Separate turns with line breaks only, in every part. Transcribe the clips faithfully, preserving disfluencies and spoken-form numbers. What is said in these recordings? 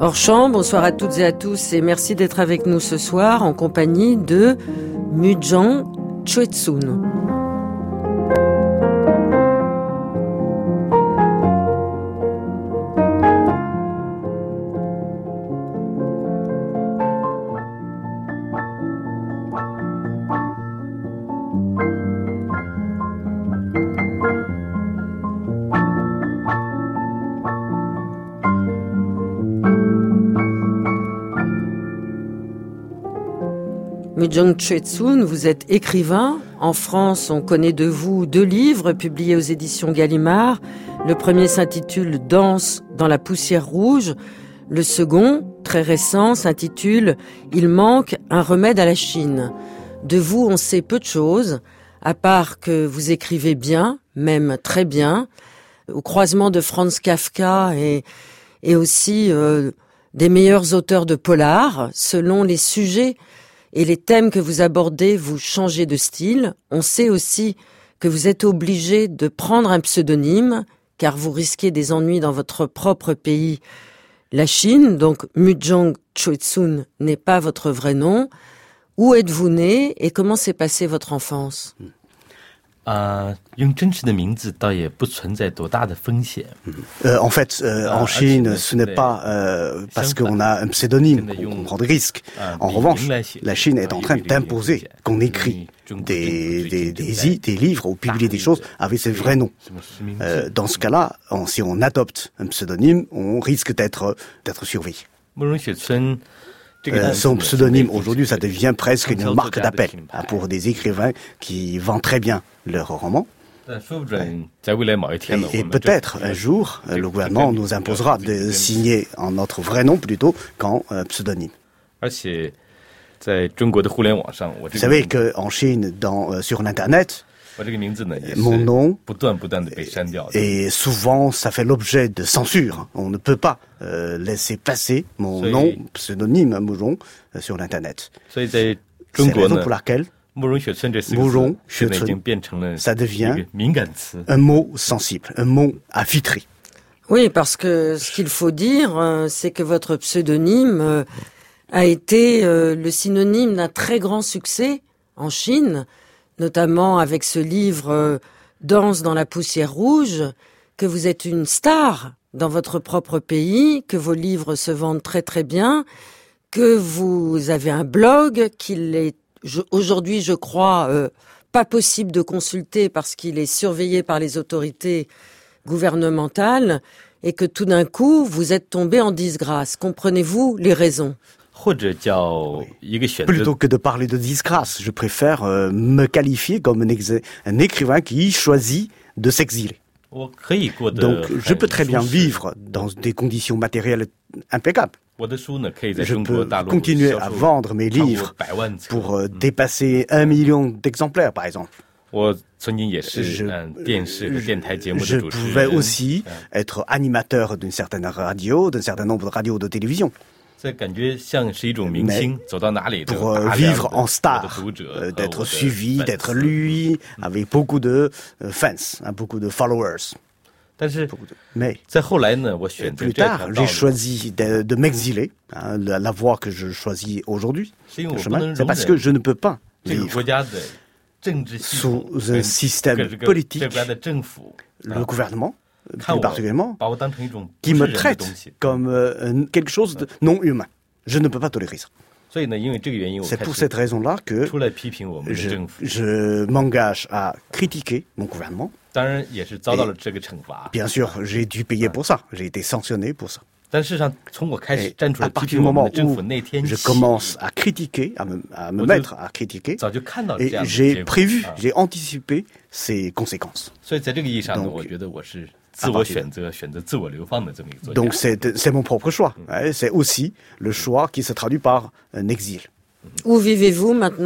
Hors champ, bonsoir à toutes et à tous et merci d'être avec nous ce soir en compagnie de Mujang Choetsun. Mujang Choetsun, vous êtes écrivain. En France, on connaît de vous deux livres publiés aux éditions Gallimard. Le premier s'intitule « Danse dans la poussière rouge ». Le second, très récent, s'intitule « Il manque un remède à la Chine ». De vous, on sait peu de choses, à part que vous écrivez bien, même très bien, au croisement de Franz Kafka et, et aussi euh, des meilleurs auteurs de polar, selon les sujets et les thèmes que vous abordez, vous changez de style. On sait aussi que vous êtes obligé de prendre un pseudonyme, car vous risquez des ennuis dans votre propre pays, la Chine. Donc Mujang Choetsun n'est pas votre vrai nom. Où êtes-vous né et comment s'est passée votre enfance?
啊，用真实的名字倒也不存在多大的风险。
Euh, en fait, euh, en Chine, ce n'est pas euh, parce qu'on a un pseudonyme qu'on prend des risques. En revanche, la Chine est en train d'imposer qu'on écrit des, des, des, des livres ou publie des choses avec ses vrais noms. Euh, dans ce cas-là, on, si on adopte un pseudonyme, on risque d'être, d'être surveillé. Euh, son pseudonyme, aujourd'hui, ça devient presque une marque d'appel hein, pour des écrivains qui vendent très bien leurs romans. Et, et peut-être, un jour, le gouvernement nous imposera de signer en notre vrai nom plutôt qu'en euh, pseudonyme. Vous savez qu'en Chine, dans, euh, sur l'Internet, mon nom, et souvent ça fait l'objet de censure. On ne peut pas euh, laisser passer mon nom, pseudonyme Mujang, euh, sur l'Internet. C'est la raison pour laquelle Mujang Choetsun, ça devient un mot sensible, un mot à filtrer.
Oui, parce que ce qu'il faut dire, euh, c'est que votre pseudonyme euh, a été euh, le synonyme d'un très grand succès en Chine, notamment avec ce livre euh, « Danse dans la poussière rouge », que vous êtes une star dans votre propre pays, que vos livres se vendent très très bien, que vous avez un blog qu'il est je, aujourd'hui, je crois, euh, pas possible de consulter parce qu'il est surveillé par les autorités gouvernementales, et que tout d'un coup, vous êtes tombé en disgrâce. Comprenez-vous les raisons ?
Plutôt que de parler de disgrâce, je préfère euh, me qualifier comme un, ex- un écrivain qui choisit de s'exiler. Donc, je peux très bien vivre dans des conditions matérielles impeccables. Je peux continuer à vendre mes livres pour euh, dépasser un million d'exemplaires, par exemple. Je, je pouvais aussi être animateur d'une certaine radio, d'un certain nombre de radios de télévision. Mais pour euh, vivre en star, euh, d'être suivi, d'être lu, avec beaucoup de euh, fans, hein, beaucoup de followers. Beaucoup de... Mais plus tard, j'ai choisi de, de m'exiler, hein, la, la voie que je choisis aujourd'hui, le chemin, c'est parce que je ne peux pas vivre sous un système politique, le gouvernement, plus particulièrement, qui me traite comme euh, quelque chose de non humain. Je ne peux pas tolérer ça. C'est pour cette raison-là que je, je m'engage à critiquer mon gouvernement. Et, bien sûr, j'ai dû payer pour ça. J'ai été sanctionné pour ça. Et à partir du moment où je commence à critiquer, à me, à me mettre à critiquer, et j'ai prévu, j'ai anticipé ces conséquences. Donc, Donc c'est, c'est mon propre choix. Ouais, c'est aussi le choix qui se traduit par un exil.
Où vivez-vous maintenant ?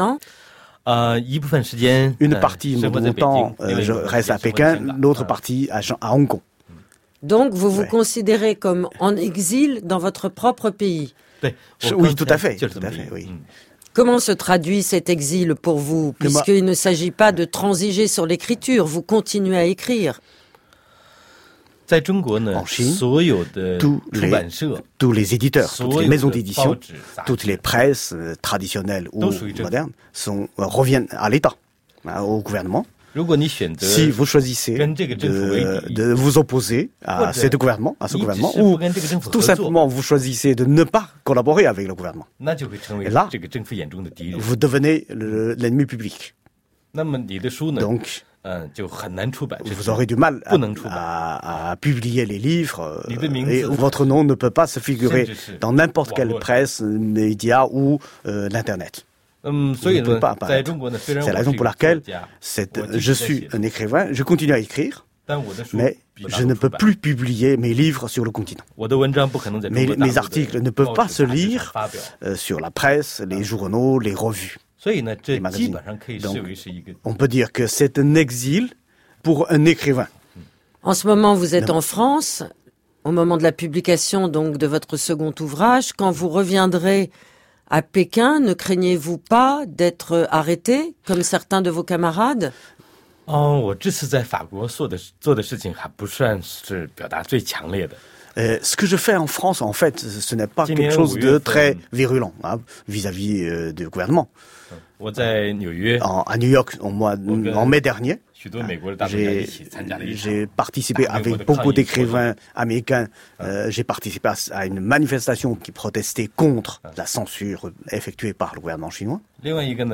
Une partie de mon temps, euh, je reste à Pékin, l'autre partie à, à Hong Kong.
Donc vous vous
ouais.
considérez comme en exil dans votre propre pays ?
Oui, tout à fait. Tout à fait oui.
Comment se traduit cet exil pour vous ? Puisqu'il ne s'agit pas de transiger sur l'écriture, vous continuez à écrire.
En Chine, tous les, tous les éditeurs, toutes les maisons d'édition, toutes les presses euh, traditionnelles ou modernes sont, euh, reviennent à l'État, hein, au gouvernement. Si vous choisissez de, de vous opposer à ce gouvernement, à ce gouvernement, ou tout simplement vous choisissez de ne pas collaborer avec le gouvernement, et là, vous devenez le, l'ennemi public. Donc, vous aurez du mal à, à, à publier les livres et votre nom ne peut pas se figurer dans n'importe quelle presse, média ou euh, l'Internet. Vous ne pouvez pas apparaître. C'est la raison pour laquelle cette, je suis un écrivain, je continue à écrire, mais je ne peux plus publier mes livres sur le continent. Mes, mes articles ne peuvent pas se lire euh, sur la presse, les journaux, les revues. Donc, on peut dire que c'est un exil pour un écrivain.
En ce moment, vous êtes en France, au moment de la publication donc de votre second ouvrage. Quand vous reviendrez à Pékin, ne craignez-vous pas d'être arrêté, comme certains de vos camarades ?
Oh, 这次在法国做的做的事情还不算是表达最强烈的。
Euh, ce que je fais en France, en fait, ce n'est pas quelque chose de très virulent hein, vis-à-vis euh, du gouvernement. En, à New York, en, mois, en mai dernier, j'ai, j'ai participé avec beaucoup d'écrivains américains. Euh, j'ai participé à, à une manifestation qui protestait contre la censure effectuée par le gouvernement chinois. Et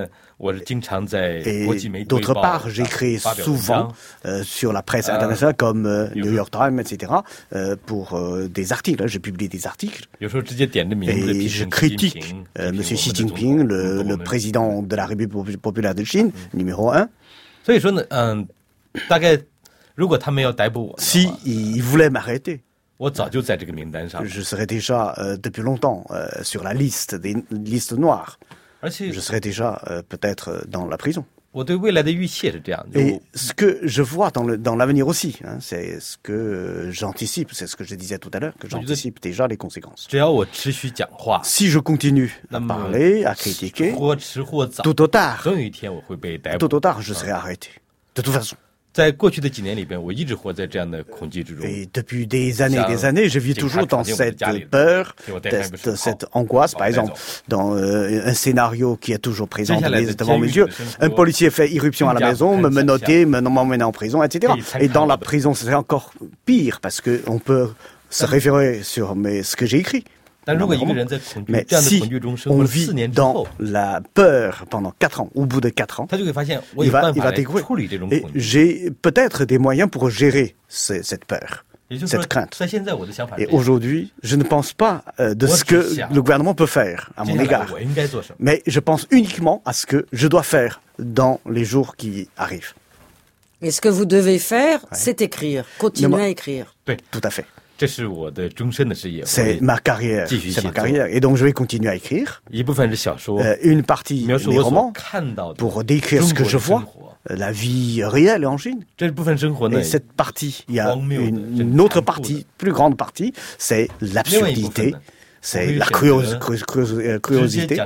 d'autre part, j'écris souvent euh, sur la presse internationale comme euh, New York Times, et cetera, euh, pour euh, des articles. Je publie des articles et je critique euh, M. Xi Jinping, le, le président de la République populaire de Chine, numéro un. Si il voulait m'arrêter, je serais déjà euh, depuis longtemps euh, sur la liste des listes noires. Je serais déjà euh, peut-être dans la prison. Et ce que je vois dans, le, dans l'avenir aussi, hein, c'est ce que euh, j'anticipe, c'est ce que je disais tout à l'heure, que j'anticipe déjà les conséquences. Si je continue à parler, à critiquer, tout au tard, tout au tard, je serai arrêté. De toute façon. Et depuis des années et des années, je vis toujours dans cette peur, cette, cette angoisse. Par exemple, dans euh, un scénario qui est toujours présent devant mes yeux, un policier fait irruption à la maison, me menotter, me m'emmener en prison, et cetera. Et dans la prison, c'est encore pire parce que on peut se référer sur mes, ce que j'ai écrit. Mais si on vit dans la peur pendant quatre ans, au bout de quatre ans, il va, il va découvrir. Et j'ai peut-être des moyens pour gérer ce, cette peur, cette crainte. Et aujourd'hui, je ne pense pas euh, de ce que le gouvernement peut faire à mon égard. Mais je pense uniquement à ce que je dois faire dans les jours qui arrivent.
Et ce que vous devez faire, ouais. c'est écrire, continuer à écrire.
Tout à fait. C'est ma carrière, c'est ma carrière. Et donc je vais continuer à écrire. Euh, une partie des romans pour décrire ce que je vois, la vie réelle en Chine. Et cette partie, il y a une, une autre partie, plus grande partie, c'est l'absurdité. C'est la curios- curios- curiosité.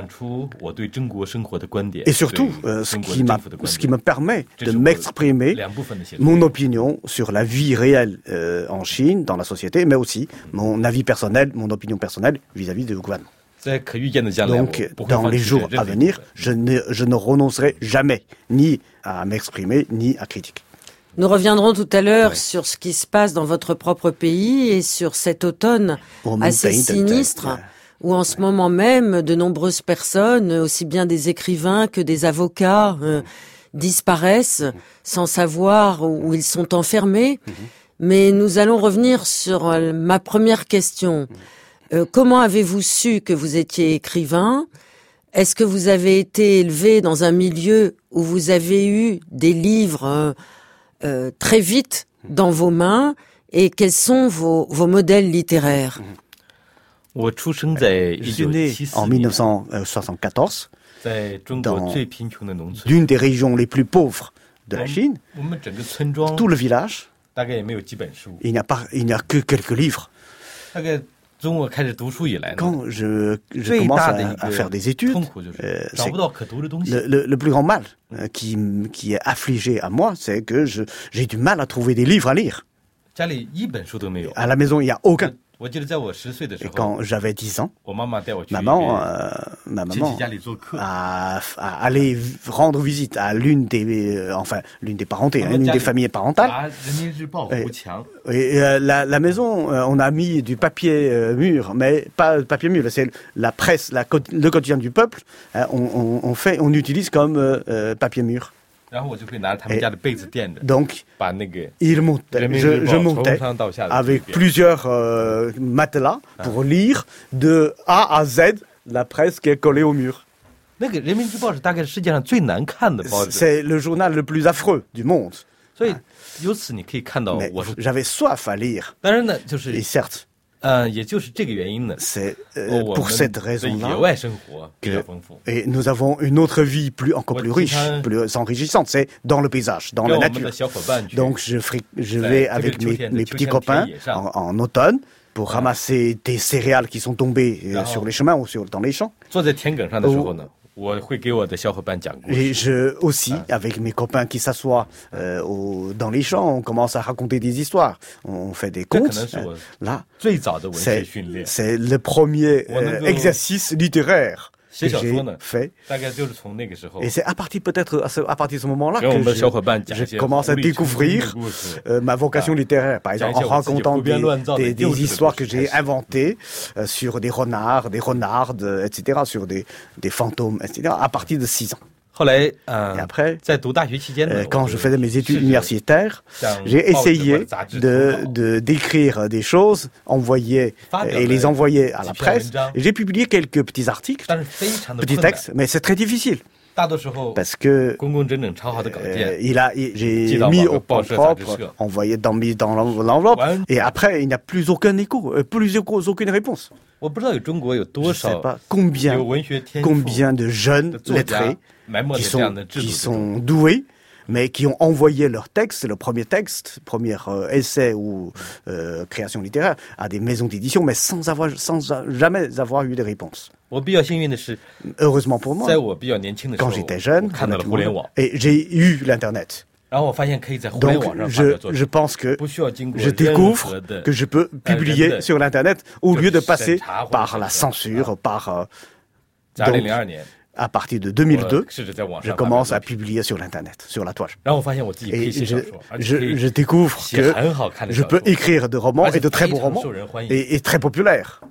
Et surtout, euh, ce, qui m'a, ce qui me permet de m'exprimer mon opinion sur la vie réelle euh, en Chine, dans la société, mais aussi mon avis personnel, mon opinion personnelle vis-à-vis du gouvernement. Donc, dans les jours à venir, je ne, je ne renoncerai jamais ni à m'exprimer, ni à critiquer.
Nous reviendrons tout à l'heure ouais. sur ce qui se passe dans votre propre pays et sur cet automne assez sinistre ouais. où en ce moment même de nombreuses personnes, aussi bien des écrivains que des avocats, euh, disparaissent sans savoir où ils sont enfermés. Mm-hmm. Mais nous allons revenir sur euh, ma première question. Euh, comment avez-vous su que vous étiez écrivain ? Est-ce que vous avez été élevé dans un milieu où vous avez eu des livres euh, Euh, très vite dans vos mains et quels sont vos, vos modèles littéraires?
Je suis né en dix-neuf cent soixante-quatorze dans l'une des régions les plus pauvres de la Chine. Tout le village, il n'y a, pas, il n'y a que quelques livres. Quand je, je commence à, à faire des études, euh, le, le, le plus grand mal euh, qui, qui est affligé à moi, c'est que je, j'ai du mal à trouver des livres à lire. À la maison, il n'y a aucun. Et quand j'avais dix ans, maman, euh, ma maman a, a allé rendre visite à l'une des, euh, enfin, l'une des parentés, hein, l'une des familles parentales. Et, et euh, la, la maison, euh, on a mis du papier euh, mûr, mais pas de papier mûr, c'est la presse, la, le quotidien du peuple. Hein, on, on, on fait, on utilise comme euh, euh, papier mûr. Et donc, il montait, je, je montais avec plusieurs euh, matelas pour lire de A à Z la presse qui est collée au mur. C'est le journal le plus affreux du monde. Mais j'avais soif à lire. Et certes, c'est euh, pour cette raison-là que et nous avons une autre vie plus encore plus riche, plus enrichissante. C'est dans le paysage, dans la nature. Donc je, je vais avec mes, mes petits copains en, en automne pour ramasser des céréales qui sont tombées euh, sur les chemins ou sur, dans les champs. Ou, Et je aussi, avec mes copains qui s'assoient euh, au, dans les champs, on commence à raconter des histoires. On fait des contes. Euh, là, c'est, c'est le premier euh, exercice littéraire que j'ai fait. Et c'est à partir peut-être à, ce, à partir de ce moment-là que je, je commence à découvrir euh, ma vocation littéraire. Par exemple, en racontant des, des, des histoires que j'ai inventées euh, sur des renards, des renardes, euh, et cetera, sur des, des fantômes, et cetera, à partir de six ans. Et après, euh, quand je faisais mes études universitaires, j'ai essayé de, de d'écrire des choses, envoyer et les envoyer à la presse. Et j'ai publié quelques petits articles, petits textes, mais c'est très difficile. Parce que euh, il a, il, j'ai mis au point propre, envoyé dans, mis dans l'enveloppe, et après il n'y a plus aucun écho, plus aucune réponse. Je ne sais pas combien, combien de jeunes lettrés qui sont, qui sont doués, mais qui ont envoyé leur texte, le premier texte, premier euh, essai ou euh, création littéraire, à des maisons d'édition, mais sans avoir, sans jamais avoir eu de réponse. Heureusement pour moi, quand j'étais jeune, et j'ai eu l'Internet. Donc, je, je pense que je découvre que je peux publier sur l'Internet au lieu de passer par la censure, par... Euh, donc, à partir de deux mille deux, je commence à publier sur l'Internet, sur la toile. Et je, je, je découvre que je peux écrire de romans et de très beaux romans et, et très populaires.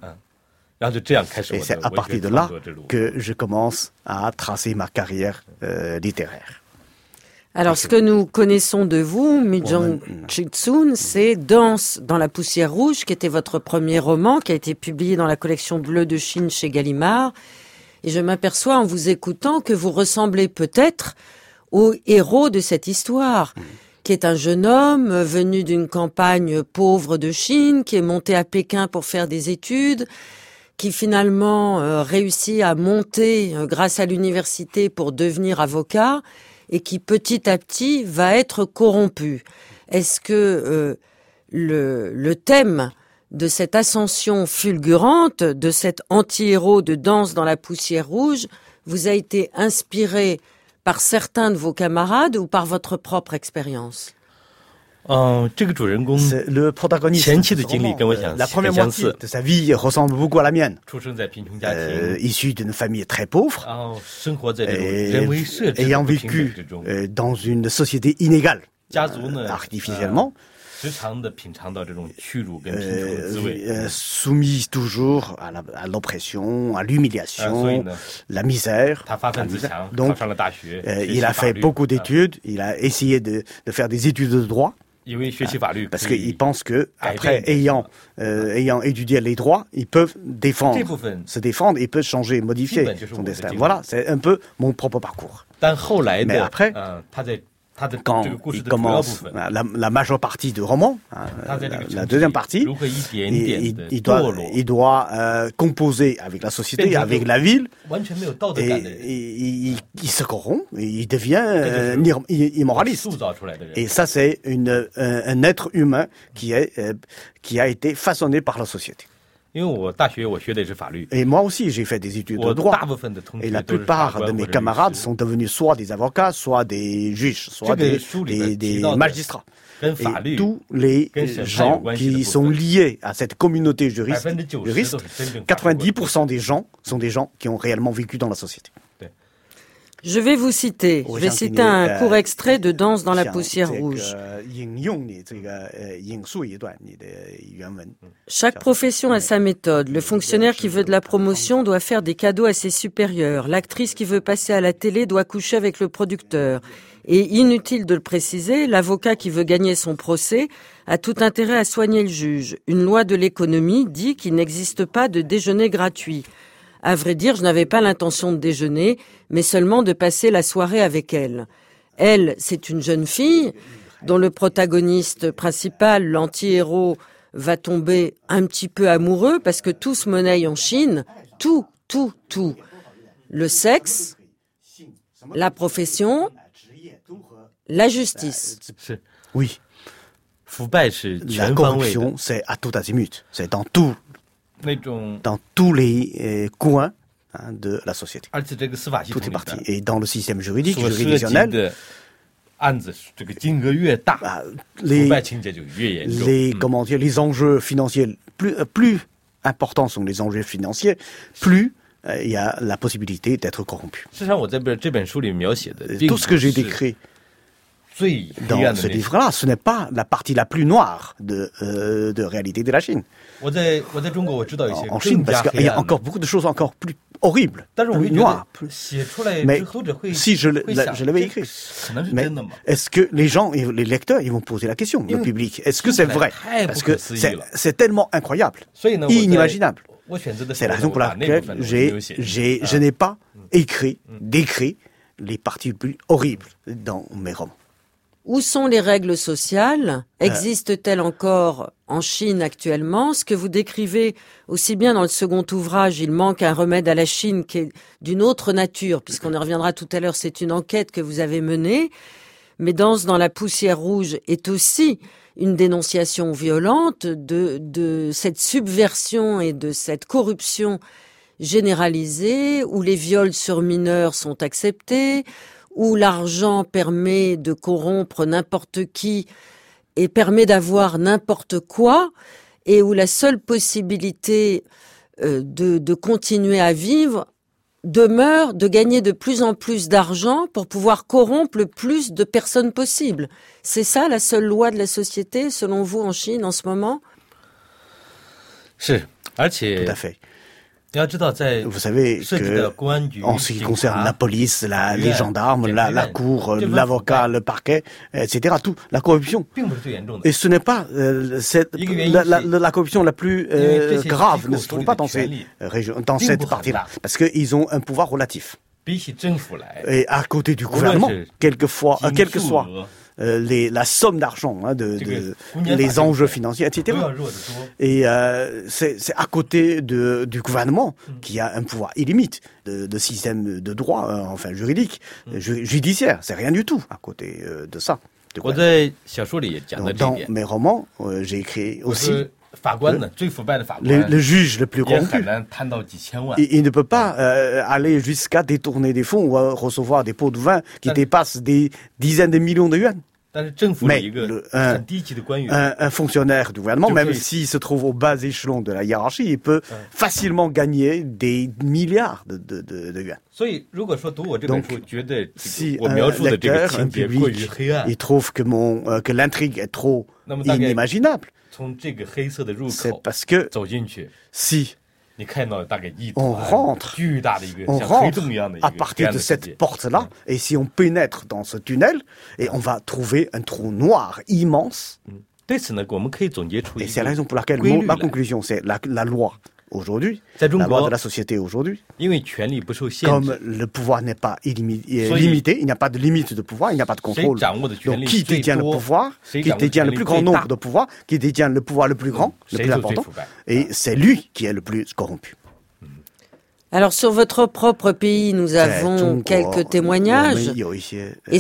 Et c'est à partir de là que je commence à tracer ma carrière euh, littéraire.
Alors, ce que nous connaissons de vous, Mi Jung Choi-Soon, c'est Danse dans la poussière rouge, qui était votre premier roman, qui a été publié dans la collection Bleu de Chine chez Gallimard. Et je m'aperçois en vous écoutant que vous ressemblez peut-être au héros de cette histoire, qui est un jeune homme venu d'une campagne pauvre de Chine, qui est monté à Pékin pour faire des études, qui finalement euh, réussit à monter euh, grâce à l'université pour devenir avocat, et qui petit à petit va être corrompu. Est-ce que euh, le, le thème de cette ascension fulgurante, de cet anti-héros de Danse dans la poussière rouge, vous a été inspiré par certains de vos camarades ou par votre propre expérience?
C'est le protagoniste. La première moitié de sa vie ressemble beaucoup à la mienne. Euh, issu d'une famille très pauvre, et ayant vécu euh, dans une société inégale, euh, artificiellement. Euh, soumis toujours à, la, à l'oppression, à l'humiliation, la misère. La misère. Donc, euh, il a fait beaucoup d'études. Il a essayé de, de faire des études de droit. Parce qu'il pense que après ayant euh, ayant étudié les droits, ils peuvent défendre, se défendre, ils peuvent changer, modifier son destin. Voilà, c'est un peu mon propre parcours. Mais après, quand il commence la, la majeure partie du roman, hein, la, la deuxième partie, il, il, il doit, il doit euh, composer avec la société, avec la ville, et, et il, il se corrompt, il devient euh, immoraliste. Et ça, c'est une, un, un être humain qui, est, euh, qui a été façonné par la société. Et moi aussi, j'ai fait des études de droit. Et la plupart de mes camarades sont devenus soit des avocats, soit des juges, soit des, des, des magistrats. Et tous les gens qui sont liés à cette communauté juriste, juriste, quatre-vingt-dix pour cent des gens sont des gens qui ont réellement vécu dans la société.
Je vais vous citer. Je vais citer un court extrait de Danse dans la poussière rouge. Chaque profession a sa méthode. Le fonctionnaire qui veut de la promotion doit faire des cadeaux à ses supérieurs. L'actrice qui veut passer à la télé doit coucher avec le producteur. Et inutile de le préciser, l'avocat qui veut gagner son procès a tout intérêt à soigner le juge. Une loi de l'économie dit qu'il n'existe pas de déjeuner gratuit. À vrai dire, je n'avais pas l'intention de déjeuner, mais seulement de passer la soirée avec elle. Elle, c'est une jeune fille dont le protagoniste principal, l'anti-héros, va tomber un petit peu amoureux parce que tout se monnaie en Chine. Tout, tout, tout. Le sexe, la profession, la justice.
Oui. La corruption, c'est à tout azimut. C'est dans tout. Dans tous les euh, coins hein, de la société. Tout est parti. Et dans le système juridique, juridictionnel, bah, les, les, comment dire, les enjeux financiers, plus, euh, plus importants sont les enjeux financiers, plus euh, il y a la possibilité d'être corrompu. Tout ce que j'ai décrit dans ce livre-là, ce n'est pas la partie la plus noire de, euh, de réalité de la Chine. En, en Chine, parce qu'il y a encore beaucoup de choses encore plus horribles, plus noires. Plus... Mais si je, je l'avais écrit, mais est-ce que les gens, les lecteurs, ils vont poser la question, le public, est-ce que c'est vrai? Parce que c'est, c'est tellement incroyable, inimaginable. C'est la raison pour laquelle j'ai, j'ai, je n'ai pas écrit, décrit les parties plus horribles dans mes romans.
Où sont les règles sociales? Existent-elles encore en Chine actuellement? Ce que vous décrivez aussi bien dans le second ouvrage, il manque un remède à la Chine qui est d'une autre nature, puisqu'on y reviendra tout à l'heure, c'est une enquête que vous avez menée. Mais Danse dans la poussière rouge est aussi une dénonciation violente de, de cette subversion et de cette corruption généralisée, où les viols sur mineurs sont acceptés, où l'argent permet de corrompre n'importe qui et permet d'avoir n'importe quoi, et où la seule possibilité euh, de, de continuer à vivre demeure de gagner de plus en plus d'argent pour pouvoir corrompre le plus de personnes possible. C'est ça la seule loi de la société, selon vous, en Chine, en ce moment?
Tout à fait. Vous savez que, en ce qui concerne la police, la, les gendarmes, la, la cour, l'avocat, le parquet, et cetera, tout, la corruption. Et ce n'est pas euh, cette, la, la, la corruption la plus euh, grave ne se trouve pas dans ces régions, dans cette partie-là, parce qu'ils ont un pouvoir relatif. Et à côté du gouvernement, quelquefois, euh, quel que soit euh, les, la somme d'argent, hein, de, de les enjeux financiers, et cetera. Et euh, c'est, c'est à côté de, du gouvernement qui a un pouvoir illimité de, de système de droit, euh, enfin juridique, ju- judiciaire. C'est rien du tout à côté euh, de ça. De Donc, dans mes romans, euh, j'ai écrit aussi. Le, le juge le plus corrompu, il, il ne peut pas euh, aller jusqu'à détourner des fonds ou euh, recevoir des pots de vin qui dépassent des dizaines de millions de yuan. Mais le, un, un, un fonctionnaire du gouvernement, même s'il se trouve au bas échelon de la hiérarchie, il peut facilement gagner des milliards de, de, de, de yuan. Donc, si un lecteur, un public, il trouve que, mon, euh, que l'intrigue est trop inimaginable, c'est parce que si on rentre, on rentre à partir de cette porte-là, et si on pénètre dans ce tunnel, et on va trouver un trou noir immense. Et c'est la raison pour laquelle mon, ma conclusion, c'est la, la loi. Aujourd'hui, la loi de la société aujourd'hui, comme le pouvoir n'est pas illimité, limité, il n'y a pas de limite de pouvoir, il n'y a pas de contrôle. Donc, qui détient le pouvoir, qui détient le plus grand nombre de pouvoirs, qui détient le pouvoir le plus grand, le plus important, et c'est lui qui est le plus corrompu.
Alors, sur votre propre pays, nous avons quelques témoignages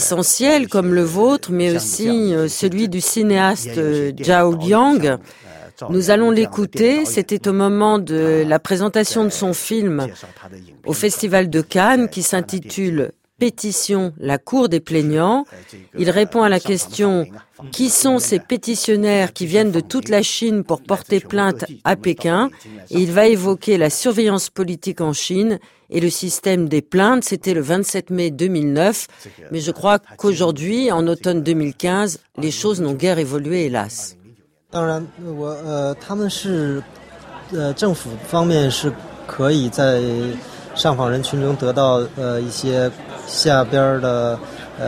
essentiels comme le vôtre, mais aussi celui du cinéaste Zhao Liang, Nous allons l'écouter, c'était au moment de la présentation de son film au Festival de Cannes qui s'intitule « Pétition, la Cour des plaignants ». Il répond à la question « Qui sont ces pétitionnaires qui viennent de toute la Chine pour porter plainte à Pékin ?» Et il va évoquer la surveillance politique en Chine et le système des plaintes. C'était le vingt-sept mai deux mille neuf. Mais je crois qu'aujourd'hui, en automne deux mille quinze, les choses n'ont guère évolué, hélas.
当然，我呃，他们是呃，政府方面是可以在上访人群中得到呃一些下边的。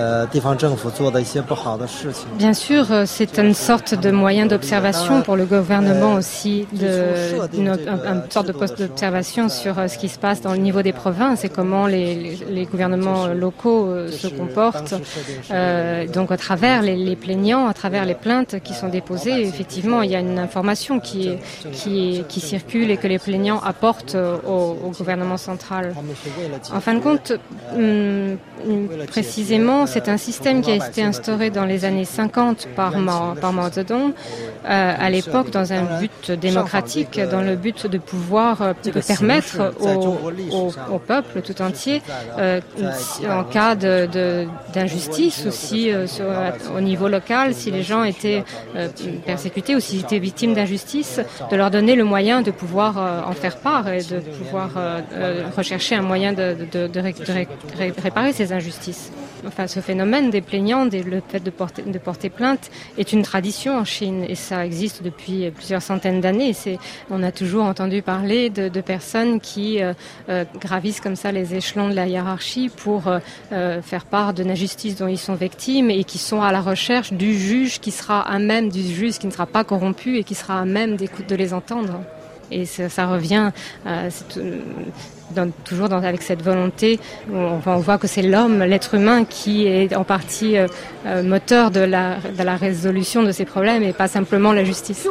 Bien sûr, c'est une sorte de moyen d'observation pour le gouvernement aussi, de, une, une sorte de poste d'observation sur ce qui se passe dans le niveau des provinces et comment les, les, les gouvernements locaux se comportent. Euh, donc à travers les, les plaignants, à travers les plaintes qui sont déposées, effectivement, il y a une information qui, est, qui, est, qui circule et que les plaignants apportent au, au gouvernement central. En fin de compte, hum, précisément, c'est un système qui a été instauré dans les années cinquante par Mao, par Mao Zedong, euh, à l'époque dans un but démocratique, dans le but de pouvoir euh, de permettre au, au, au peuple tout entier, euh, en cas de, de, d'injustice aussi euh, sur, au niveau local, si les gens étaient euh, persécutés ou s'ils étaient victimes d'injustice, de leur donner le moyen de pouvoir euh, en faire part et de pouvoir euh, euh, rechercher un moyen de, de, de, de, ré, de ré, réparer ces injustices. Enfin, ce phénomène des plaignants, des, le fait de porter, de porter plainte, est une tradition en Chine et ça existe depuis plusieurs centaines d'années. C'est, on a toujours entendu parler de, de personnes qui euh, euh, gravissent comme ça les échelons de la hiérarchie pour euh, faire part de l'injustice dont ils sont victimes et qui sont à la recherche du juge qui sera à même, du juge qui ne sera pas corrompu et qui sera à même de les entendre. Et ça, ça revient euh, c'est, dans, toujours dans, avec cette volonté, on, on voit que c'est l'homme, l'être humain qui est en partie euh, euh, moteur de la, de la résolution de ces problèmes et pas simplement la justice.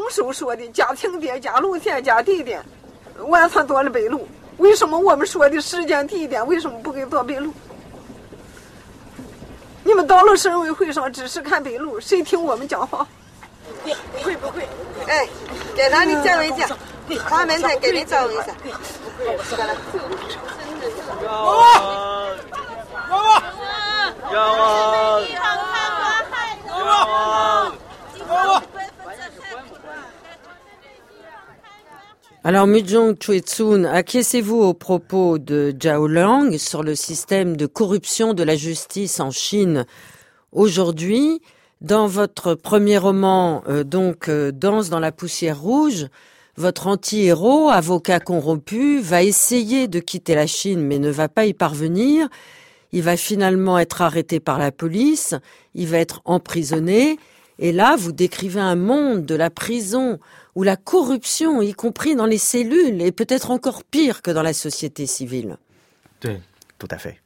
Alors, Mujong Choi-Tsun, acquiescez-vous aux propos de Zhao Liang sur le système de corruption de la justice en Chine aujourd'hui? Dans votre premier roman, euh, donc, euh, Danse dans la poussière rouge, votre anti-héros, avocat corrompu, va essayer de quitter la Chine mais ne va pas y parvenir. Il va finalement être arrêté par la police, il va être emprisonné. Et là, vous décrivez un monde de la prison où la corruption, y compris dans les cellules, est peut-être encore pire que dans la société civile.
Oui, tout à fait.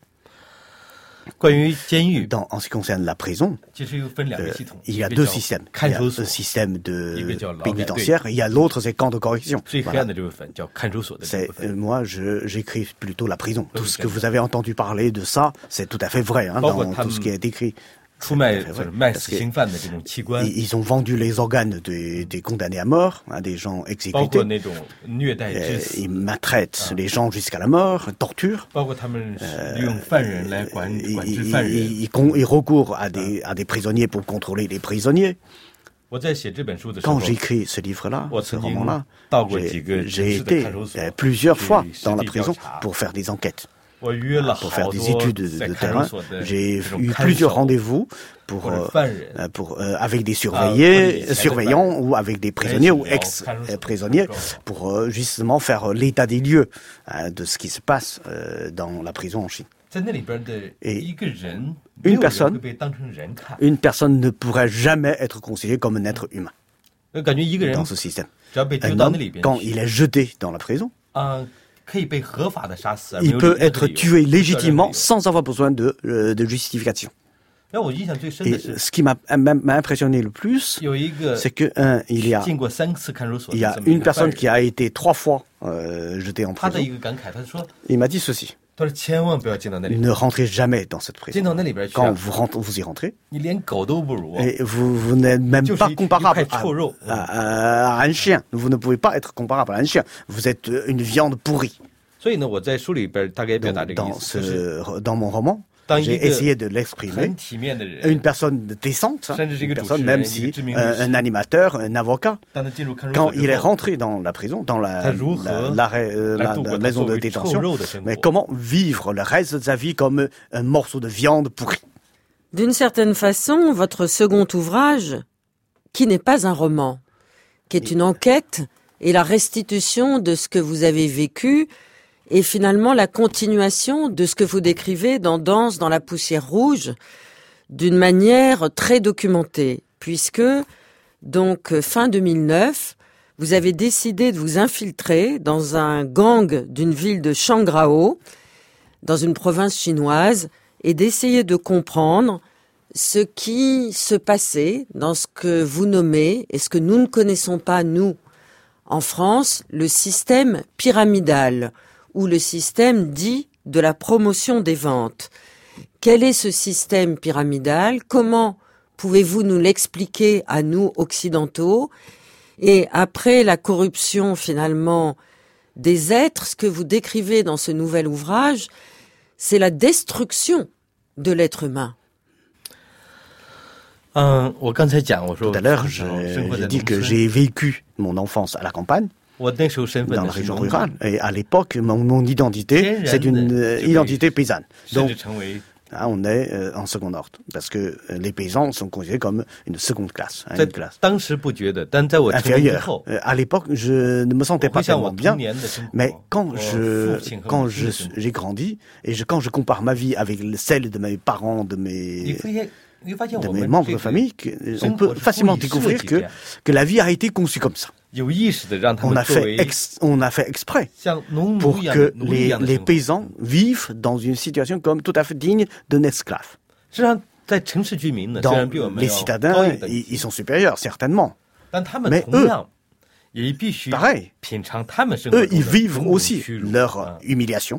Dans, en ce qui concerne la prison, euh, il y a deux systèmes. Il y a un système de pénitentiaire et il y a l'autre, c'est camp de correction. Voilà. C'est, euh, moi, je, j'écris plutôt la prison. Tout ce que vous avez entendu parler de ça, c'est tout à fait vrai hein, dans tout ce qui est écrit. Ils ont vendu les organes des, des condamnés à mort, hein, des gens exécutés. Euh, ils maltraitent les gens jusqu'à la mort, torturent. Euh, ils, ils, ils, ils recourent à des, à des prisonniers pour contrôler les prisonniers. Quand j'écris ce livre-là, ce roman-là, j'ai, j'ai été euh, plusieurs fois dans la prison pour faire des enquêtes. Pour faire des études de, de terrain, j'ai eu plusieurs rendez-vous pour, euh, pour euh, avec des surveillés, surveillants ou avec des prisonniers ou ex-prisonniers pour euh, justement faire l'état des lieux hein, de ce qui se passe euh, dans la prison en Chine. Et une personne, une personne ne pourrait jamais être considérée comme un être humain dans ce système. Un homme, quand il est jeté dans la prison, il peut être tué légitimement sans avoir besoin de, de justification. Et ce qui m'a, m'a impressionné le plus, c'est que un, il y a, il y a une personne qui a été trois fois euh, jetée en prison. Il m'a dit ceci. Ne rentrez jamais dans cette prison. Quand vous, rentrez, vous y rentrez, et vous, vous n'êtes même pas comparable à, à, à un chien. Vous ne pouvez pas être comparable à un chien. Vous êtes une viande pourrie. Donc, dans, ce, dans mon roman, j'ai essayé de l'exprimer. Une personne décente, une personne, même si euh, un animateur, un avocat, quand il est rentré dans la prison, dans la, la, la, la, la maison de détention, mais comment vivre le reste de sa vie comme un morceau de viande pourrie?
D'une certaine façon, votre second ouvrage, qui n'est pas un roman, qui est une enquête et la restitution de ce que vous avez vécu, et finalement la continuation de ce que vous décrivez dans Danse dans la poussière rouge, d'une manière très documentée, puisque, donc, fin deux mille neuf, vous avez décidé de vous infiltrer dans un gang d'une ville de Shangrao, dans une province chinoise, et d'essayer de comprendre ce qui se passait dans ce que vous nommez, et ce que nous ne connaissons pas, nous, en France, le système pyramidal, ou le système dit de la promotion des ventes. Quel est ce système pyramidal? Comment pouvez-vous nous l'expliquer à nous, occidentaux? Et après la corruption, finalement, des êtres, ce que vous décrivez dans ce nouvel ouvrage, c'est la destruction de l'être humain.
Euh, Tout à l'heure, j'ai dit que j'ai vécu mon enfance à la campagne, dans la région rurale. Et à l'époque, mon, mon identité, c'est une euh, identité paysanne. Donc, hein, on est euh, en second ordre, parce que euh, les paysans sont considérés comme une seconde classe, hein, une classe inférieure. Euh, à l'époque, je ne me sentais pas tellement bien, mais quand je, quand je, j'ai grandi, et je, quand je compare ma vie avec celle de mes parents, de mes... de mes membres de famille, on peut facilement découvrir que, que la vie a été conçue comme ça. On a fait, ex, on a fait exprès pour que les, les paysans vivent dans une situation comme tout à fait digne d'un esclave. Dans les citadins, ils, ils sont supérieurs, certainement. Mais eux, pareil, eux, ils vivent aussi leur humiliation.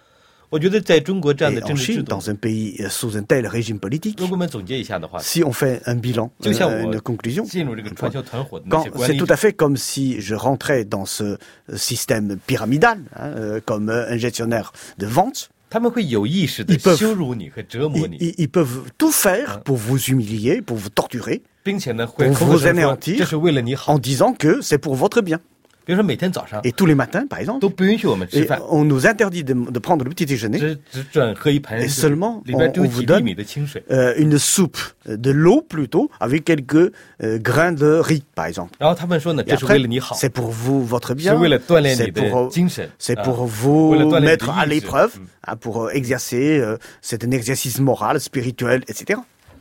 Et en Chine, dans un pays sous un tel régime politique, si on fait un bilan, euh, une conclusion, quand, c'est tout à fait comme si je rentrais dans ce système pyramidal, hein, comme un gestionnaire de vente. Ils peuvent, ils, ils peuvent tout faire pour vous humilier, pour vous torturer, pour vous anéantir, en disant que c'est pour votre bien. Et tous les matins, par exemple, et on nous interdit de, de prendre le petit déjeuner, et seulement on, on vous donne euh, une soupe, de l'eau plutôt, avec quelques euh, grains de riz, par exemple. Et après, c'est pour vous, votre bien, c'est pour, c'est pour vous mettre à l'épreuve, hein, pour exercer, euh, c'est un exercice moral, spirituel, et cetera.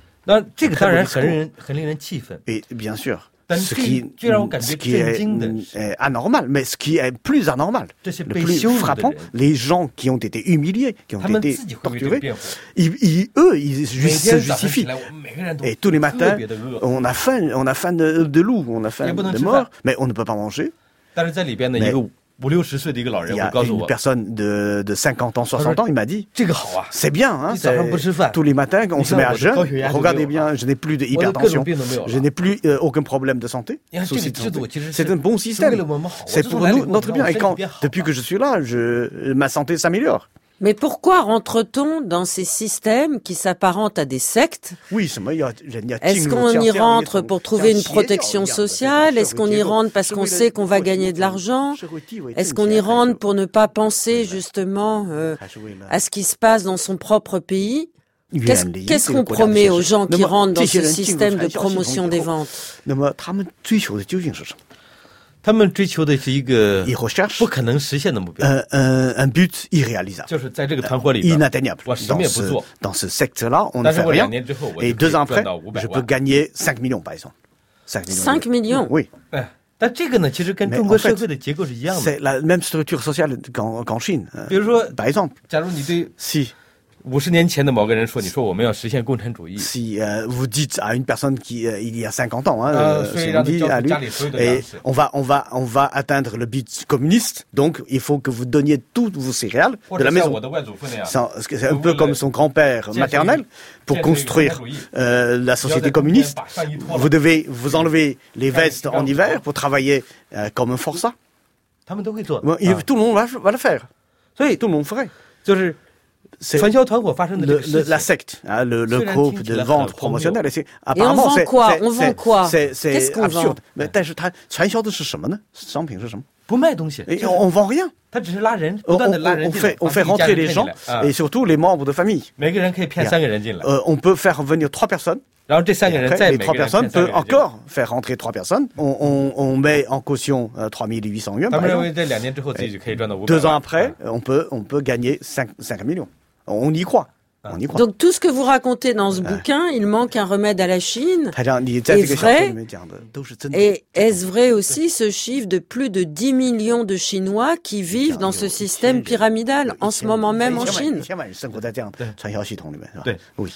Et bien sûr. Ce qui, ce qui est, est anormal, mais ce qui est plus anormal, le plus frappant, les gens qui ont été humiliés, qui ont été torturés, ils, ils, eux, ils se justifient. Et tous les matins, on a faim, on a faim de, de loup, on a faim de mort, mais on ne peut pas manger. Mais, il y a une personne de, de cinquante ans, soixante ans, il m'a dit, c'est bien, hein, tous les matins, on se met à jeun, regardez bien, je n'ai plus d'hypertension, je n'ai plus euh, aucun problème de santé. C'est un bon système. C'est pour nous, notre bien. Et quand, depuis que je suis là, je, ma santé s'améliore.
Mais pourquoi rentre-t-on dans ces systèmes qui s'apparentent à des sectes?
Oui,
est-ce qu'on y rentre pour trouver une protection sociale? Est-ce qu'on y rentre parce qu'on sait qu'on va gagner de l'argent? Est-ce qu'on y rentre pour ne pas penser justement euh, à ce qui se passe dans son propre pays? Qu'est-ce, qu'est-ce qu'on promet aux gens qui rentrent dans ce système de promotion des ventes?
Ils recherchent un, un, un but irréalisable, inatteignable. Dans ce, dans ce secteur-là, on ne fait rien. Et deux ans après, je peux gagner cinq millions, par exemple.
cinq millions?
Oui. Mais en fait, c'est la même structure sociale qu'en, qu'en Chine. Par exemple, si Si euh, vous dites à une personne qui euh, il y a cinquante ans, hein, euh, si on dit à lui, et on va on va on va atteindre le but communiste, donc il faut que vous donniez toutes vos céréales de la maison. C'est un peu comme son grand-père maternel pour construire euh, la société communiste. Vous devez vous enlever les vestes en hiver pour travailler euh, comme un forçat. Tout le monde va, va le faire. Oui, tout le monde ferait. C'est le, le, la secte, hein, le, le groupe de vente promotionnelle.
Et apparemment, on vend quoi? On vend quoi?
C'est absurde. Mais on vend rien. On, on, fait, on fait rentrer les gens et surtout les membres de famille. Euh, on peut faire venir trois personnes. Et après, les trois personnes peuvent encore faire rentrer trois personnes. On, on, on met en caution euh, trois mille huit cents yuan, par exemple. Deux ans après, on peut, on peut gagner cinq millions. On y croit. On y croit.
Donc tout ce que vous racontez dans ce bouquin, il manque un remède à la Chine. Est vrai. Et est-ce vrai aussi ce chiffre de plus de dix millions de Chinois qui vivent dans ce système pyramidal en ce moment même en Chine?
Oui.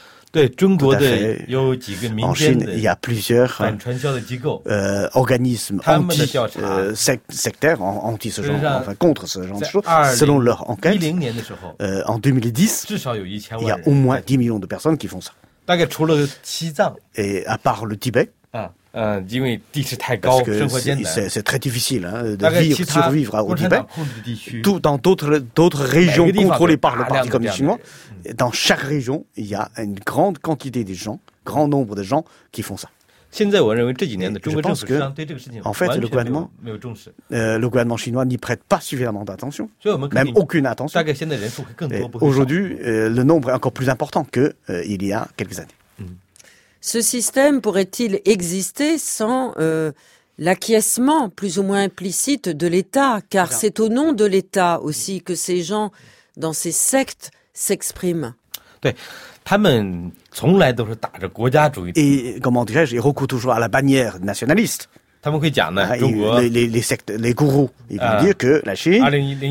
En Chine, il y a plusieurs euh, organismes anti-sectaires, euh, anti ce genre, enfin contre ce genre de choses. Selon leur enquête, euh, en deux mille dix, il y a au moins dix millions de personnes qui font ça. Et à part le Tibet, parce que c'est très difficile hein, de vivre, survivre au Tibet. Tout dans d'autres d'autres régions contrôlées par le Parti communiste chinois, dans chaque région, il y a une grande quantité de gens, grand nombre de gens qui font ça. Je pense que, en fait, le gouvernement, euh, le gouvernement chinois n'y prête pas suffisamment d'attention, même aucune attention. Aujourd'hui, euh, le nombre est encore plus important qu'il euh, y a quelques années.
Ce système pourrait-il exister sans euh, l'acquiescement plus ou moins implicite de l'État? Car c'est au nom de l'État aussi que ces gens, dans ces sectes, s'expriment.
Et, comment dirais-je, ils recourent toujours à la bannière nationaliste. Les, les, les, sectes, les gourous, ils vont dire que la Chine,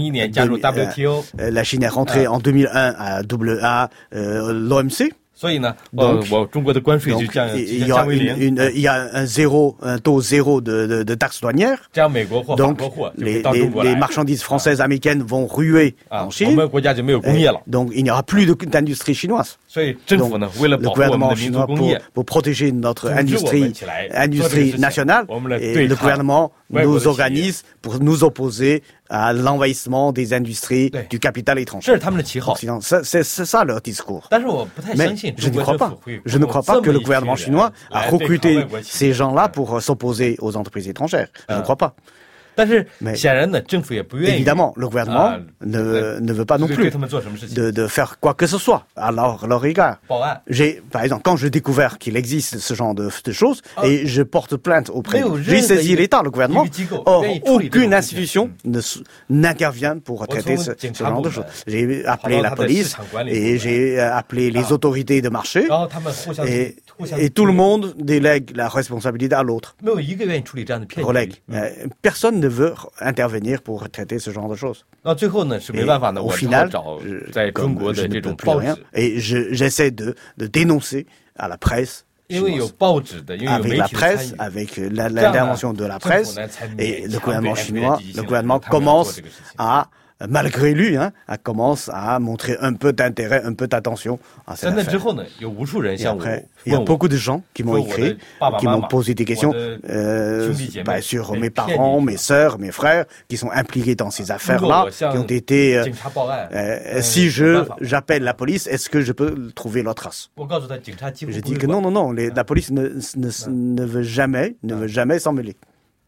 euh, la Chine est rentrée en deux mille un à W A, euh, l'O M C. Donc, donc, il y a une, une, il y a un zéro, un taux zéro de, de, de taxes douanières. Donc, les, les, les marchandises françaises, américaines vont ruer en Chine. Et donc, il n'y aura plus d'industrie chinoise. Donc, le gouvernement chinois, pour, pour protéger notre industrie, industrie nationale, et le gouvernement nous organise pour nous opposer à l'envahissement des industries du capital étranger. C'est ça leur discours. Mais je ne crois pas. Je ne crois pas que le gouvernement chinois a recruté ces gens-là pour s'opposer aux entreprises étrangères. Je ne crois pas. Mais évidemment, le gouvernement ne, ne veut pas non plus de, de faire quoi que ce soit à leur, leur égard. J'ai, par exemple, quand j'ai découvert qu'il existe ce genre de, de choses, et je porte plainte auprès, j'ai saisi l'État, le gouvernement. Or, aucune institution ne n'intervient pour traiter ce, ce genre de choses. J'ai appelé la police et j'ai appelé les autorités de marché, et, et tout le monde délègue la responsabilité à l'autre. Relègue. Personne ne veut intervenir pour traiter ce genre de choses. Et au final, je, comme je ne peux plus rien, et je, j'essaie de, de dénoncer à la presse chinoise. Avec la presse, avec la, l'intervention de la presse, et le gouvernement chinois, le gouvernement commence à, malgré lui, hein, commence à montrer un peu d'intérêt, un peu d'attention à cette affaire. Et après, il y a beaucoup de gens qui m'ont écrit, qui m'ont posé des questions euh, bah, sur mes parents, mes sœurs, mes frères, qui sont impliqués dans ces affaires-là, qui ont été... Euh, euh, si je j'appelle la police, est-ce que je peux trouver leur trace? Je dis que non, non, non, les, la police ne, ne, ne veut jamais, ne veut jamais s'en mêler.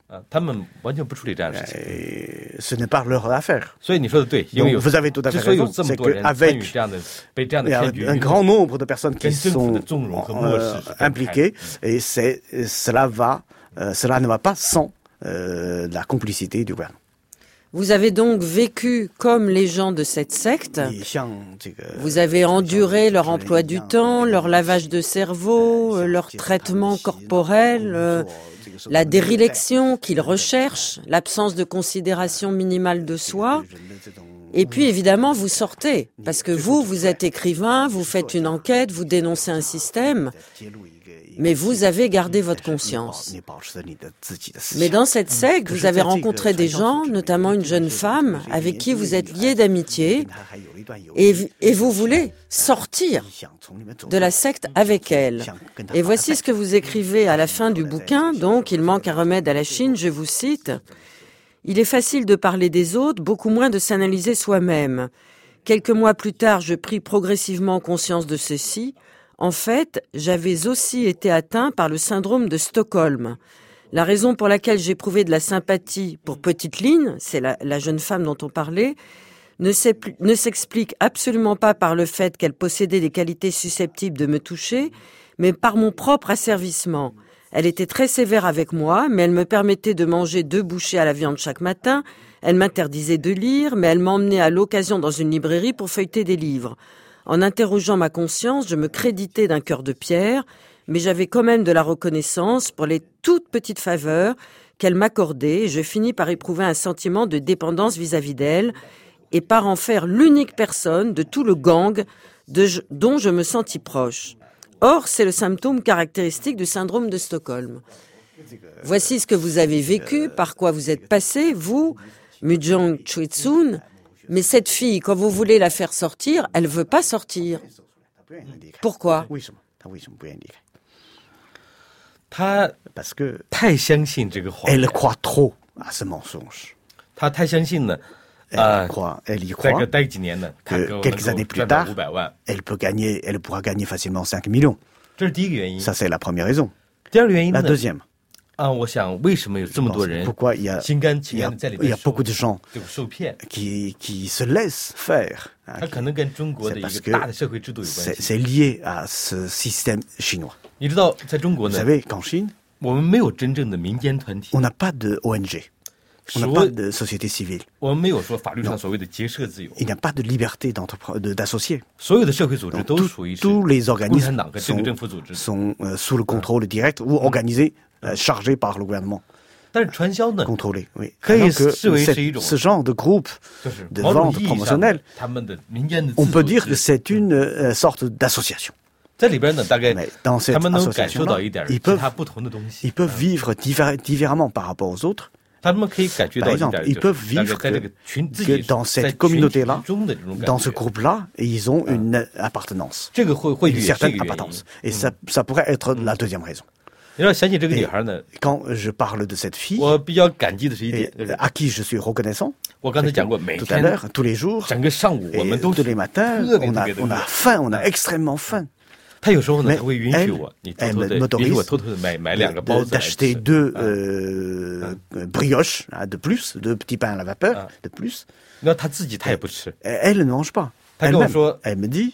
Et ce n'est pas leur affaire. Donc, vous avez tout à fait raison. C'est qu'avec un grand nombre de personnes qui sont euh, impliquées, et c'est, cela, va, euh, cela ne va pas sans euh, la complicité du gouvernement.
Vous avez donc vécu comme les gens de cette secte. Vous avez enduré leur emploi du temps, leur lavage de cerveau, leur traitement corporel, euh, la déréliction qu'ils recherchent, l'absence de considération minimale de soi. Et puis évidemment, vous sortez, parce que vous, vous êtes écrivain, vous faites une enquête, vous dénoncez un système, mais vous avez gardé votre conscience. Mais dans cette secte, vous avez rencontré des gens, notamment une jeune femme, avec qui vous êtes liés d'amitié, et, et vous voulez sortir de la secte avec elle. Et voici ce que vous écrivez à la fin du bouquin, donc, il manque un remède à la Chine, je vous cite. Il est facile de parler des autres, beaucoup moins de s'analyser soi-même. Quelques mois plus tard, je pris progressivement conscience de ceci. En fait, j'avais aussi été atteint par le syndrome de Stockholm. La raison pour laquelle j'éprouvais de la sympathie pour Petite Lynn, c'est la, la jeune femme dont on parlait, ne, ne s'explique absolument pas par le fait qu'elle possédait des qualités susceptibles de me toucher, mais par mon propre asservissement. Elle était très sévère avec moi, mais elle me permettait de manger deux bouchées à la viande chaque matin. Elle m'interdisait de lire, mais elle m'emmenait à l'occasion dans une librairie pour feuilleter des livres. En interrogeant ma conscience, je me créditais d'un cœur de pierre, mais j'avais quand même de la reconnaissance pour les toutes petites faveurs qu'elle m'accordait, et je finis par éprouver un sentiment de dépendance vis-à-vis d'elle, et par en faire l'unique personne de tout le gang de, dont je me sentis proche. Or, c'est le symptôme caractéristique du syndrome de Stockholm. Voici ce que vous avez vécu, par quoi vous êtes passé, vous, Mujong Choi-Tsun. Mais cette fille, quand vous voulez la faire sortir, elle ne veut pas sortir. Pourquoi ?
Parce que elle croit trop à ce mensonge. Elle croit, elle y croit que quelques années plus tard, elle peut gagner, elle pourra gagner facilement cinq millions. Ça, c'est la première raison. La deuxième. Pourquoi il y a, il y a, il y a beaucoup de gens qui, qui se laissent faire. C'est parce que c'est, c'est lié à ce système chinois. Vous savez qu'en Chine, on n'a pas de O N G. On n'a pas de société civile. Non. Il n'y a pas de liberté d'associer. Donc, tout, tous les organismes sont, sont euh, sous le contrôle direct ou organisés, euh, chargés par le gouvernement. Contrôlés, oui. Alors que cette, ce genre de groupe de vente promotionnelle, on peut dire que c'est une euh, sorte d'association. Mais dans cette association-là, ils peuvent, ils peuvent vivre diffé- différemment par rapport aux autres. Par exemple, ils peuvent vivre que, que dans cette communauté-là, dans ce groupe-là, ils ont une appartenance, une certaine appartenance. Et ça, ça pourrait être la deuxième raison. Et quand je parle de cette fille, et à qui je suis reconnaissant, tout à l'heure, tous les jours, et tous les matins, on a, on a faim, on a extrêmement faim. Mais elle, elle m'autorise d'acheter deux euh, brioches de plus, deux petits pains à la vapeur de plus. Elle ne mange pas. Elle-même, elle me dit,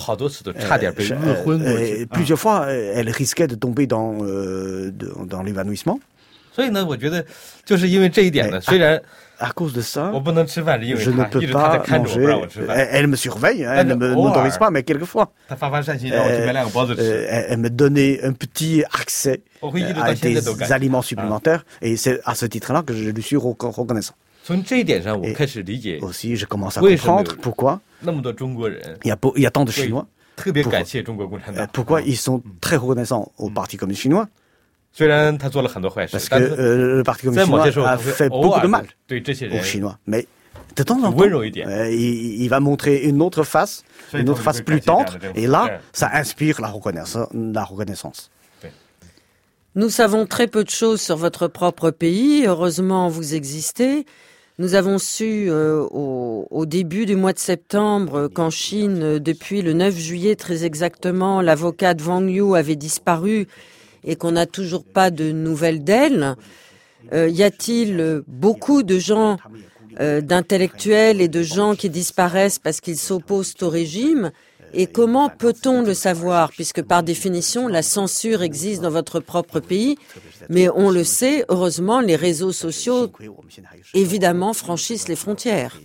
euh, plusieurs fois, elle risquait de tomber dans, euh, de, dans l'évanouissement. Mais à, à cause de ça, je ne peux pas manger. Elle, elle me surveille, hein, elle ne m'autorise pas, mais quelquefois. Euh, euh, elle me donnait un petit accès à des aliments supplémentaires, et c'est à ce titre-là que je lui suis reconnaissant. Et aussi, je commence à comprendre pourquoi il y a, il y a tant de Chinois. Pourquoi, pourquoi ils sont très reconnaissants au Parti communiste chinois. Parce que euh, le Parti communiste chinois a fait beaucoup de mal aux Chinois. Mais de temps en temps, euh, il, il va montrer une autre face, une autre face plus tendre, et là, ça inspire la reconnaissance. La reconnaissance.
Nous savons très peu de choses sur votre propre pays. Heureusement, vous existez. Nous avons su euh, au, au début du mois de septembre qu'en Chine, depuis le neuf juillet très exactement, l'avocate Wang Yu avait disparu et qu'on n'a toujours pas de nouvelles d'elle. Euh, y a-t-il beaucoup de gens, euh, d'intellectuels et de gens qui disparaissent parce qu'ils s'opposent au régime ? Et comment peut-on le savoir, puisque par définition, la censure existe dans votre propre pays, mais on le sait, heureusement, les réseaux sociaux, évidemment, franchissent les frontières.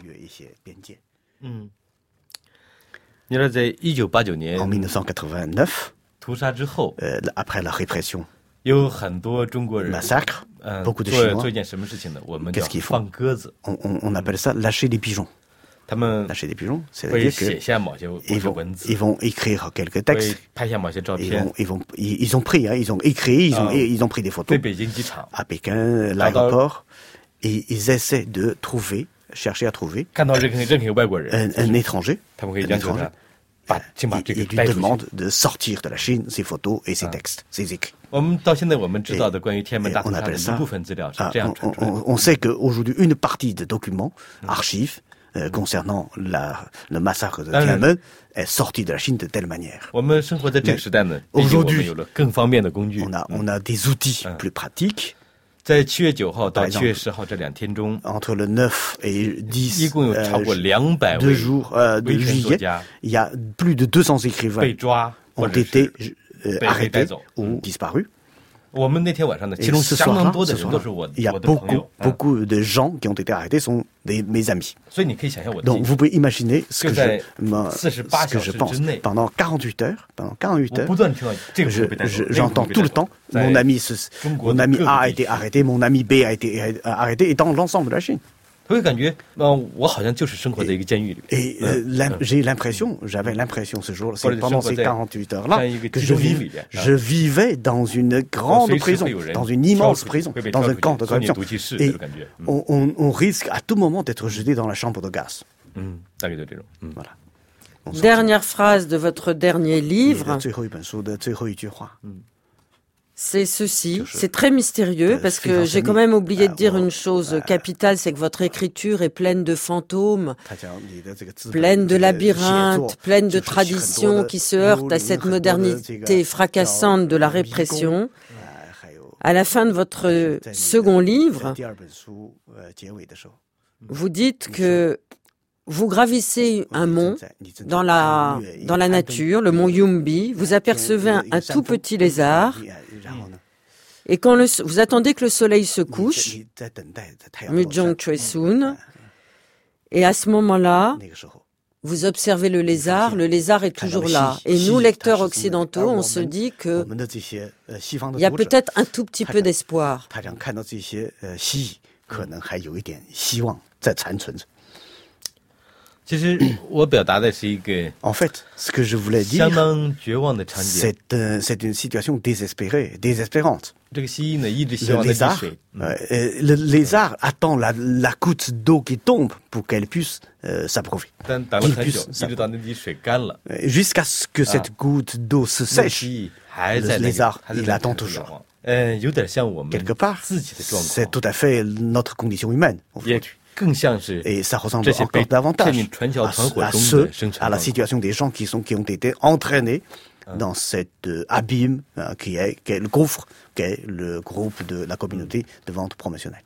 En dix-neuf cent quatre-vingt-neuf, euh, après la répression, le massacre, beaucoup de Chinois, qu'est-ce qu'ils font ? on, on, on appelle ça lâcher des pigeons. lâcher des pigeons, c'est-à-dire qu'ils vont, ils vont écrire quelques textes, ils, vont, ils, vont, ils, ils ont pris, hein, ils ont écrit, ils ont, ils ont pris des photos à Pékin, l'aéroport, et ils essaient de trouver, chercher à trouver un, un étranger, un étranger. Et lui demande de sortir de la Chine ses photos et ses textes, ses écrits. Et, et on appelle ça, ah, on, on, on sait qu'aujourd'hui, une partie des documents, archives, euh, concernant la, le massacre de Tiananmen est sortie de la Chine de telle manière. Aujourd'hui, on a, on a des outils plus pratiques. Par exemple, entre le neuf et dix euh, deux jours euh, de juillet, il y a plus de deux cents écrivains ont été euh, arrêtés ou disparus. Et ce soir-là, ce soir, il y a beaucoup, beaucoup de gens qui ont été arrêtés sont des, mes amis. Donc vous pouvez imaginer ce que je, ma, ce que je pense. Pendant quarante-huit heures, pendant quarante-huit heures, je, je, j'entends tout le temps mon ami, ce, mon ami A a été arrêté, mon ami B a été arrêté, et dans l'ensemble de la Chine. Et euh, j'ai l'impression, j'avais l'impression ce jour, c'est pendant ces quarante-huit heures-là, que je, vis, je vivais dans une grande prison, dans une immense prison, dans un camp de corruption. Et on, on, on risque à tout moment d'être jeté dans la chambre de gaz.
Voilà. Dernière phrase de votre dernier livre. C'est ceci, c'est très mystérieux parce que j'ai quand même oublié de dire une chose capitale, c'est que votre écriture est pleine de fantômes, pleine de labyrinthes, pleine de traditions qui se heurtent à cette modernité fracassante de la répression. À la fin de votre second livre, vous dites que vous gravissez un mont dans la, dans la nature, le mont Yumbi, vous apercevez un, un tout petit lézard, et quand le, vous attendez que le soleil se couche, Mujong Choi-soon, et à ce moment-là, vous observez le lézard, le lézard est toujours là. Et nous, lecteurs occidentaux, on se dit que il y a peut-être un tout petit peu d'espoir.
En fait, ce que je voulais dire, c'est, euh, c'est une situation désespérée, désespérante. Le lézard, euh, le lézard attend la, la goutte d'eau qui tombe pour qu'elle puisse euh, s'abreuver. Jusqu'à ce que cette goutte d'eau se sèche, le lézard, il attend toujours. Quelque part, c'est tout à fait notre condition humaine. Et ça ressemble encore davantage à, à ceux, à la situation des gens qui sont, qui ont été entraînés dans cet euh, abîme euh, qui est, qui est le gouffre, qui est le groupe de la communauté de vente promotionnelle.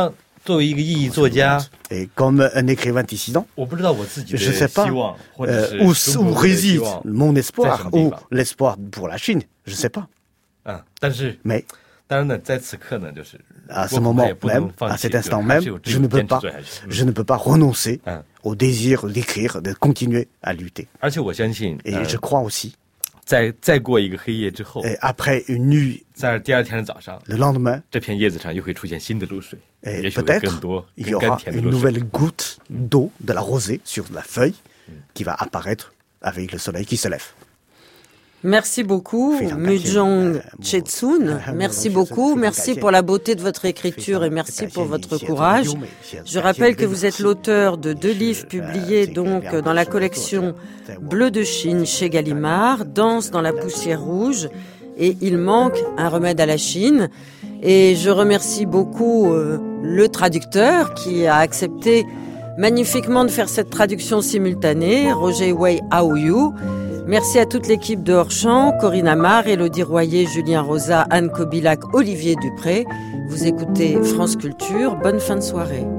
Et comme un écrivain dissident, je ne sais pas euh, où, où réside mon espoir ou l'espoir pour la Chine, je ne sais pas. Mais à ce moment même, à cet instant même, je ne peux pas, je ne peux pas renoncer au désir d'écrire, de continuer à lutter. Et je crois aussi, et après une nuit, le lendemain, et peut-être il y aura une nouvelle goutte d'eau, de la rosée sur la feuille qui va apparaître avec le soleil qui se lève.
Merci beaucoup, Mujong Choi-soon. Merci beaucoup. Merci pour la beauté de votre écriture et merci pour votre courage. Je rappelle que vous êtes l'auteur de deux livres publiés donc dans la collection Bleu de Chine chez Gallimard, Danse dans la poussière rouge et Il manque un remède à la Chine. Et je remercie beaucoup euh, le traducteur qui a accepté magnifiquement de faire cette traduction simultanée, Roger Wei Aouyou. Merci à toute l'équipe de Hors-Champ, Corinne Amar, Élodie Royer, Julien Rosa, Anne Kobilac, Olivier Dupré. Vous écoutez France Culture. Bonne fin de soirée.